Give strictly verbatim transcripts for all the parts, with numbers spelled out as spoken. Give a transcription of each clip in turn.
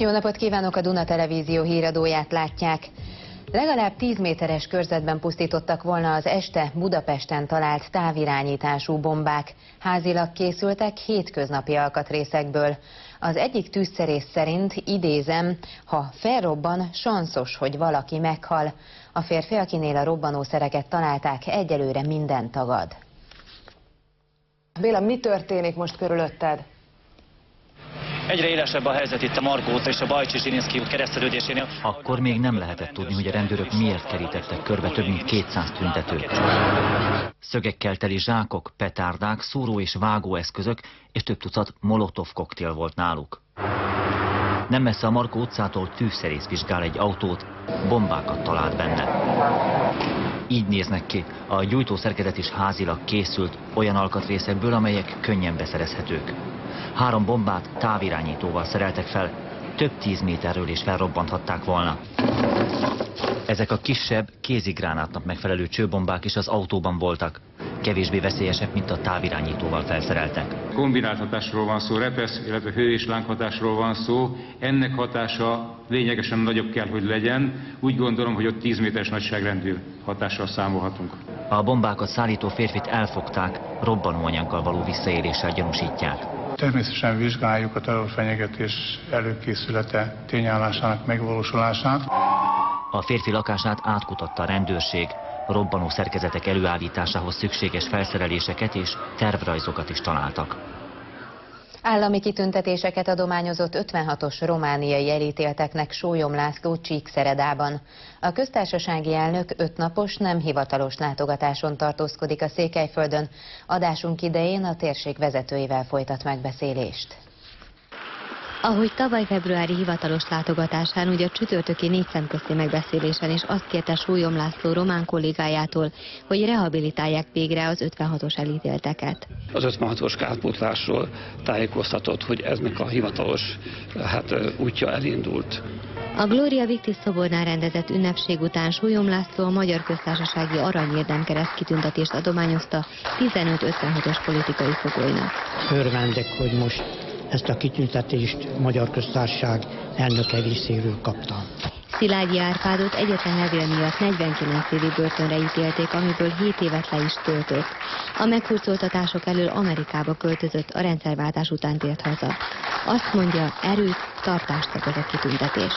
Jó napot kívánok, a Duna Televízió híradóját látják. Legalább tíz méteres körzetben pusztítottak volna az este Budapesten talált távirányítású bombák. Házilag készültek hétköznapi alkatrészekből. Az egyik tűzszerész szerint, idézem, ha felrobban, sanszos, hogy valaki meghal. A férfi, akinél a robbanószereket találták, egyelőre mindent tagad. Béla, mi történik most körülötted? Egyre élesebb a helyzet itt a Markó út és a Bajcsy-Zsilinszky út keresztelődésénél. Akkor még nem lehetett tudni, hogy a rendőrök miért kerítettek körbe több mint kétszáz tüntetőt. Szögekkel teli zsákok, petárdák, szúró- és vágóeszközök és több tucat molotov koktél volt náluk. Nem messze a Markó utcától tűzszerész vizsgál egy autót, bombákat talált benne. Így néznek ki, a gyújtószerkezet is házilag készült olyan alkatrészekből, amelyek könnyen beszerezhetők. Három bombát távirányítóval szereltek fel, több tíz méterről is felrobbanthatták volna. Ezek a kisebb, kézigránátnak megfelelő csőbombák is az autóban voltak. Kevésbé veszélyesek, mint a távirányítóval felszereltek. Kombinált hatásról van szó, repesz, illetve hő- és lánghatásról van szó. Ennek hatása lényegesen nagyobb kell, hogy legyen. Úgy gondolom, hogy ott tíz méteres nagyságrendű hatással számolhatunk. A bombákat szállító férfit elfogták, robbanóanyaggal való visszaéléssel gyanúsítják. Természetesen vizsgáljuk a terrorfenyegetés előkészülete tényállásának megvalósulását. A férfi lakását átkutatta a rendőrség, robbanó szerkezetek előállításához szükséges felszereléseket és tervrajzokat is találtak. Állami kitüntetéseket adományozott ötvenhatos romániai elítélteknek Sólyom László Csíkszeredában. A köztársasági elnök ötnapos nem hivatalos látogatáson tartózkodik a Székelyföldön. Adásunk idején a térség vezetőivel folytat megbeszélést. Ahogy tavaly februári hivatalos látogatásán, ugye a csütörtöki négy szemközti megbeszélésen is azt kérte Sólyom László román kollégájától, hogy rehabilitálják végre az ötvenhatos elítélteket. Az ötvenhatos kárpótlásról tájékoztatott, hogy eznek a hivatalos hát, útja elindult. A Gloria Victis szobornál rendezett ünnepség után Sólyom László a Magyar Köztársasági Aranyérdemkereszt kitüntetést adományozta tizenöt ötvenhatos politikai fogolynak. Örvendek, hogy most ezt a kitüntetést Magyar Köztársaság elnöke részéről kaptam. Szilágyi Árpádot egyetlen levél miatt negyvenkilenc évi börtönre ítélték, amiből hét évet le is töltött. A meghurcoltatások elől Amerikába költözött, a rendszerváltás után tért haza. Azt mondja, erőt, tartást ad ez a kitüntetés.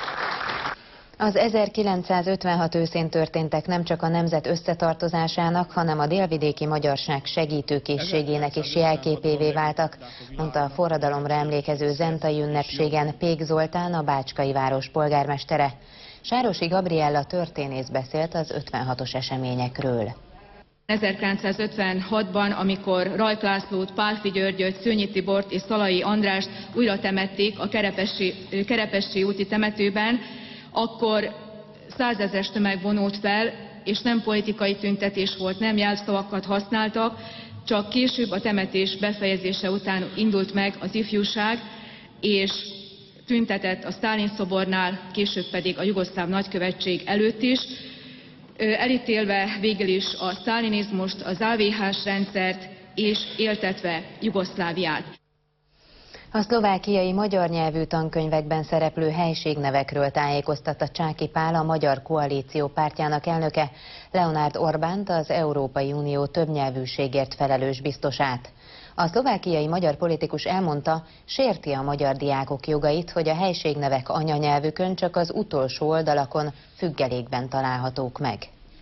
Az ezerkilencszázötvenhat őszén történtek nem csak a nemzet összetartozásának, hanem a délvidéki magyarság segítőkészségének is jelképévé váltak, mondta a forradalomra emlékező zentai ünnepségen Pék Zoltán, a bácskai város polgármestere. Sárosi Gabriella történész beszélt az ötvenhatos eseményekről. ezerkilencszázötvenhatban, amikor Rajk Lászlót, Pálffy Györgyöt, Szőnyi Tibort és Szalai Andrást újra temették a Kerepesi, Kerepesi úti temetőben, akkor százezres tömeg vonult fel, és nem politikai tüntetés volt, nem jelszavakat használtak, csak később a temetés befejezése után indult meg az ifjúság, és tüntetett a Sztálin szobornál, később pedig a jugoszláv nagykövetség előtt is, elítélve végül is a sztálinizmust, az á vé hás rendszert és éltetve Jugoszláviát. A szlovákiai magyar nyelvű tankönyvekben szereplő helységnevekről tájékoztatta Csáky Pál, a Magyar Koalíció pártjának elnöke, Leonard Orbánt, az Európai Unió többnyelvűségért felelős biztosát. A szlovákiai magyar politikus elmondta, sérti a magyar diákok jogait, hogy a helységnevek anyanyelvükön csak az utolsó oldalakon függelékben találhatók meg.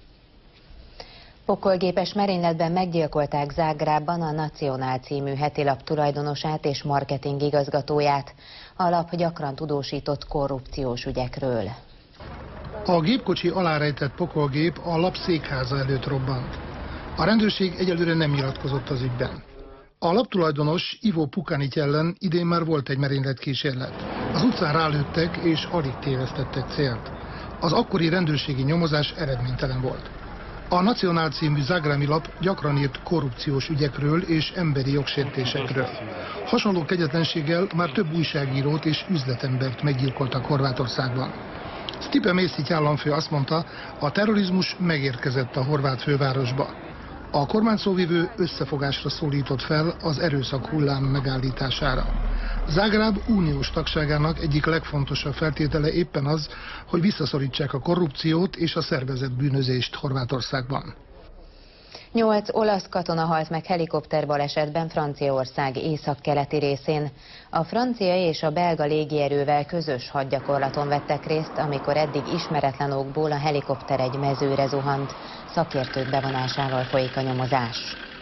Pokolgépes merényletben meggyilkolták Zágrábban a Nacionál című hetilap tulajdonosát és marketing igazgatóját. A lap gyakran tudósított korrupciós ügyekről. A gépkocsi alárejtett pokolgép a lap székháza előtt robbant. A rendőrség egyelőre nem nyilatkozott az ügyben. A laptulajdonos Ivo Pukanic ellen idén már volt egy merényletkísérlet. Az utcán rálőttek és alig tévesztettek célt. Az akkori rendőrségi nyomozás eredménytelen volt. A Nacionál című zágrábi lap gyakran írt korrupciós ügyekről és emberi jogsértésekről. Hasonló kegyetlenséggel már több újságírót és üzletembert meggyilkoltak Horvátországban. Stipe Mesić államfő azt mondta, a terrorizmus megérkezett a horvát fővárosba. A kormányszóvivő összefogásra szólított fel az erőszak hullám megállítására. Zágráb uniós tagságának egyik legfontosabb feltétele éppen az, hogy visszaszorítsák a korrupciót és a szervezett bűnözést Horvátországban. Nyolc olasz katona halt meg helikopterbalesetben Franciaország északkeleti részén. A francia és a belga légierővel közös hadgyakorlaton vettek részt, amikor eddig ismeretlen okból a helikopter egy mezőre zuhant. Szakértők bevonásával folyik a nyomozás.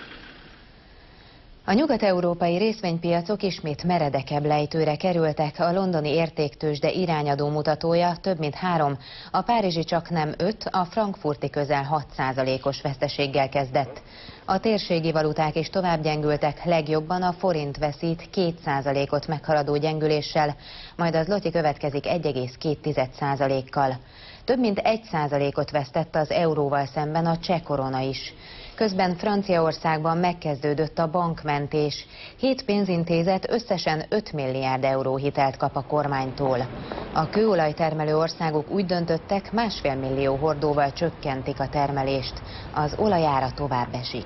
A nyugat-európai részvénypiacok ismét meredekebb lejtőre kerültek, a londoni értéktőzsde irányadó mutatója több mint három, a párizsi csaknem öt, a frankfurti közel hat százalékos veszteséggel kezdett. A térségi valuták is tovább gyengültek, legjobban a forint veszít két százalékot meghaladó gyengüléssel, majd az zloty következik egy egész két százalékkal. Több mint egy százalékot vesztett az euróval szemben a cseh korona is. Közben Franciaországban megkezdődött a bankmentés. Hét pénzintézet összesen öt milliárd euró hitelt kap a kormánytól. A kőolajtermelő országok úgy döntöttek, másfél millió hordóval csökkentik a termelést. Az olajára tovább esik.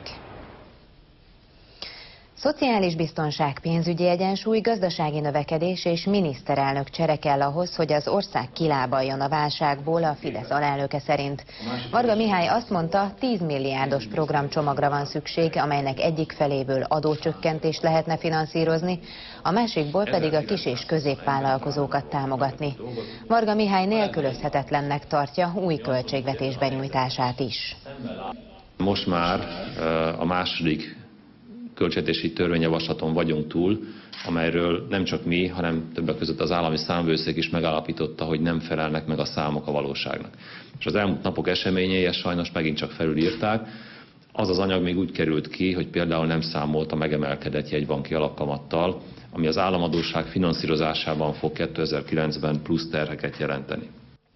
Szociális biztonság, pénzügyi egyensúly, gazdasági növekedés és miniszterelnök csere kell ahhoz, hogy az ország kilábaljon a válságból, a Fidesz alelnöke szerint. Varga Mihály azt mondta, tíz milliárdos programcsomagra van szükség, amelynek egyik feléből adócsökkentést lehetne finanszírozni, a másikból pedig a kis- és középvállalkozókat támogatni. Varga Mihály nélkülözhetetlennek tartja új költségvetés benyújtását is. Most már a második költségvetési törvényjavaslaton vagyunk túl, amelyről nem csak mi, hanem többek között az állami számvevőszék is megállapította, hogy nem felelnek meg a számok a valóságnak. És az elmúlt napok eseményei ezt sajnos megint csak felülírták. Az az anyag még úgy került ki, hogy például nem számolt a megemelkedett jegybanki alapkamattal, ami az államadósság finanszírozásában fog kétezer-kilencben plusz terheket jelenteni.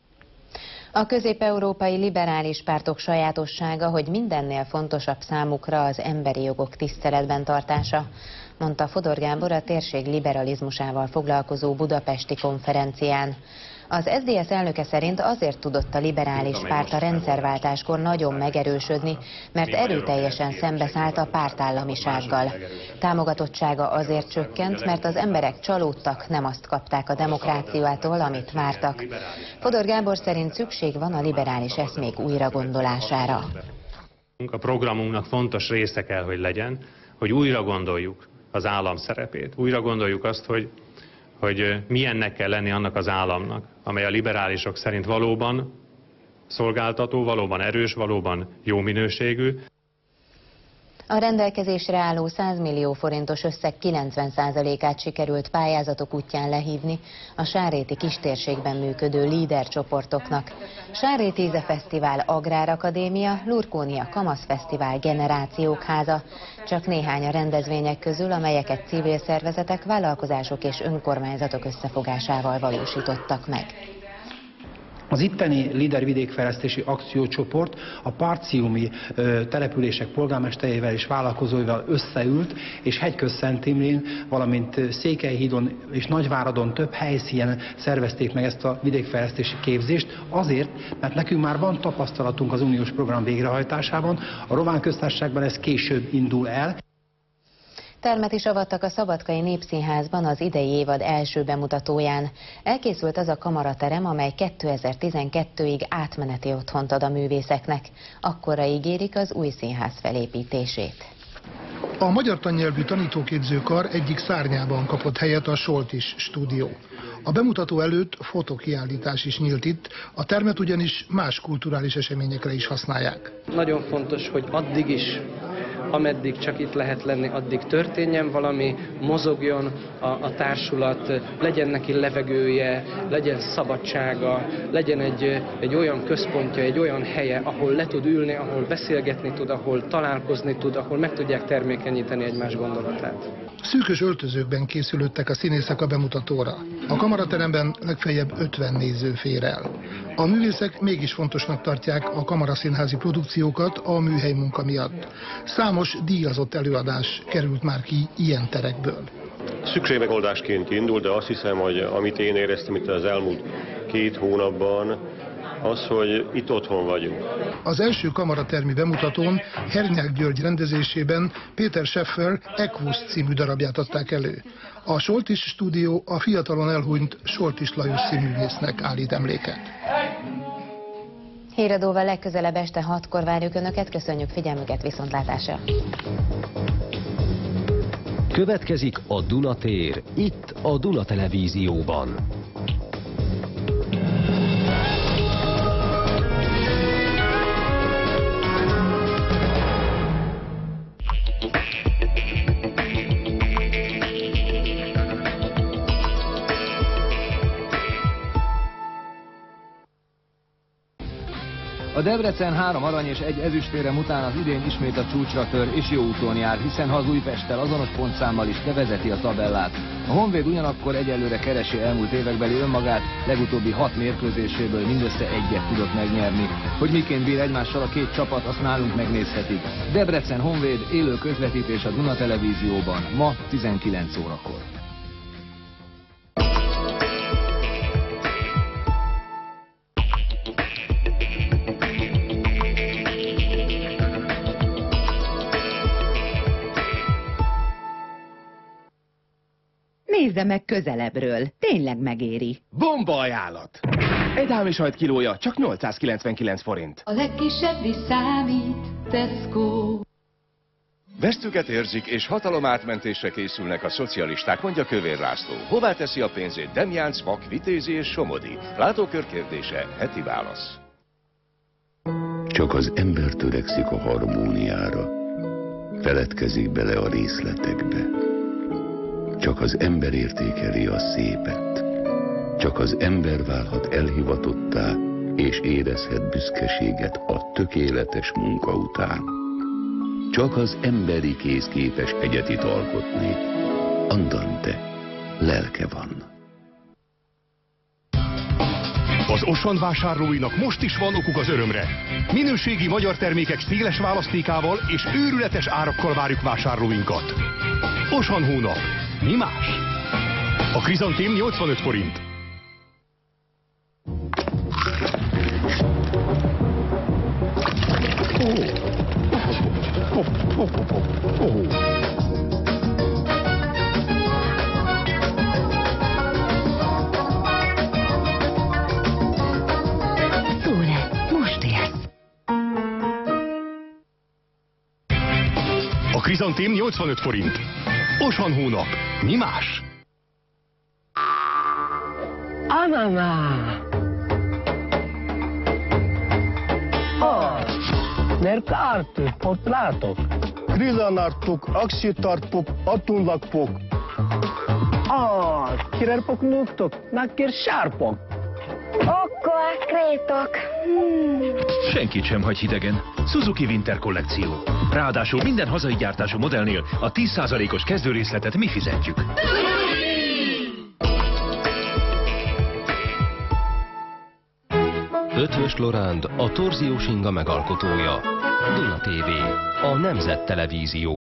A közép-európai liberális pártok sajátossága, hogy mindennél fontosabb számukra az emberi jogok tiszteletben tartása, mondta Fodor Gábor a térség liberalizmusával foglalkozó budapesti konferencián. Az es zé dé es elnöke szerint azért tudott a liberális párt a rendszerváltáskor nagyon megerősödni, mert erőteljesen szembeszállt a pártállamisággal. Támogatottsága azért csökkent, mert az emberek csalódtak, nem azt kapták a demokráciától, amit vártak. Fodor Gábor szerint szükség van a liberális eszmék újragondolására. A programunknak fontos része kell, hogy legyen, hogy újra gondoljuk az állam szerepét. Újra gondoljuk azt, hogy hogy milyennek kell lenni annak az államnak, amely a liberálisok szerint valóban szolgáltató, valóban erős, valóban jó minőségű. A rendelkezésre álló száz millió forintos összeg kilencven százalékát sikerült pályázatok útján lehívni a sárréti kistérségben működő líder csoportoknak. Sárréti Íze Fesztivál Agrárakadémia, Lurkónia Kamasz Fesztivál Generációk Háza. Csak néhány a rendezvények közül, amelyeket civil szervezetek, vállalkozások és önkormányzatok összefogásával valósítottak meg. Az itteni Líder vidékfejlesztési akciócsoport a parciumi ö, települések polgármestereivel és vállalkozóival összeült, és Hegyköz-Szent Imrén, valamint Székelyhídon és Nagyváradon több helyszínen szervezték meg ezt a vidékfejlesztési képzést, azért, mert nekünk már van tapasztalatunk az uniós program végrehajtásában, a Román Köztársaságban ez később indul el. Termet is avattak a Szabadkai Népszínházban az idei évad első bemutatóján. Elkészült az a kamaraterem, amely kétezer-tizenkettőig átmeneti otthont ad a művészeknek. Akkorra ígérik az új színház felépítését. A magyar tannyelvű tanítóképzőkar egyik szárnyában kapott helyet a Soltis stúdió. A bemutató előtt fotokiállítás is nyílt itt, a termet ugyanis más kulturális eseményekre is használják. Nagyon fontos, hogy addig is, ameddig csak itt lehet lenni, addig történjen valami, mozogjon a, a társulat, legyen neki levegője, legyen szabadsága, legyen egy, egy olyan központja, egy olyan helye, ahol le tud ülni, ahol beszélgetni tud, ahol találkozni tud, ahol meg tudják termékenyíteni egymás gondolatát. Szűkös öltözőkben készülődtek a színészek a bemutatóra. A kamarateremben legfeljebb ötven néző fér el. A művészek mégis fontosnak tartják a kamaraszínházi produkciókat a műhely munka miatt. Számos díjazott előadás került már ki ilyen terekből. Szükségmegoldásként indul, de azt hiszem, hogy amit én éreztem itt az elmúlt két hónapban, az, hogy itt otthon vagyunk. Az első kamaratermi bemutatón Hernyák György rendezésében Péter Scheffer Equus című darabját adták elő. A Soltis stúdió a fiatalon elhunyt Soltis Lajos színművésznek állít emléket. Híradóval legközelebb este hatkor várjuk Önöket, köszönjük figyelmüket, viszontlátásra! Következik a Duna tér, itt a Duna Televízióban. A Debrecen három arany és egy ezüstérem után az idén ismét a csúcsra tör és jó úton jár, hiszen ha az Újpesttel azonos pontszámmal is bevezeti a tabellát. A Honvéd ugyanakkor egyelőre keresi elmúlt évekbeli önmagát, legutóbbi hat mérkőzéséből mindössze egyet tudott megnyerni. Hogy miként bír egymással a két csapat, azt nálunk megnézhetik. Debrecen Honvéd, élő közvetítés a Duna Televízióban, ma tizenkilenc órakor. Nézze meg közelebbről, tényleg megéri. Bomba ajánlat! Edálmi sajt kilója csak nyolcszázkilencvenkilenc forint. A legkisebb is számít, Tesco. Vesztüket érzik és hatalomátmentésre készülnek a szocialisták, mondja Kövér László. Hová teszi a pénzét Demjánc, Vak, Vitézi és Somodi? Látókör kérdése, heti válasz. Csak az ember törekszik a harmóniára, feledkezik bele a részletekbe. Csak az ember értékeli a szépet. Csak az ember válhat elhivatottá, és érezhet büszkeséget a tökéletes munka után. Csak az emberi kéz képes egyetit alkotni. Andante, lelke van. Az Auchan vásárlóinak most is van okuk az örömre. Minőségi magyar termékek széles választékával és őrületes árakkal várjuk vásárlóinkat. Auchan hónap. Mi más? A krizantém nyolcvanöt forint. Szóle, most érsz. A krizantém nyolcvanöt forint. Auchan hónap. Mi más? Ananá! Ah, merkártő, ott látok. Krizanartuk, aksitarpuk, atunlakpuk. Ah, kirerpok nuktok, nakkir sárpok. Akkor krétok. Hmm. Senkit sem hagy hidegen. Suzuki Winter kollekció. Ráadásul minden hazai gyártású modellnél a tíz százalékos kezdőrészletet mi fizetjük. Ötvös Loránd, a torziós inga megalkotója. Duna té vé, a Nemzet Televízió.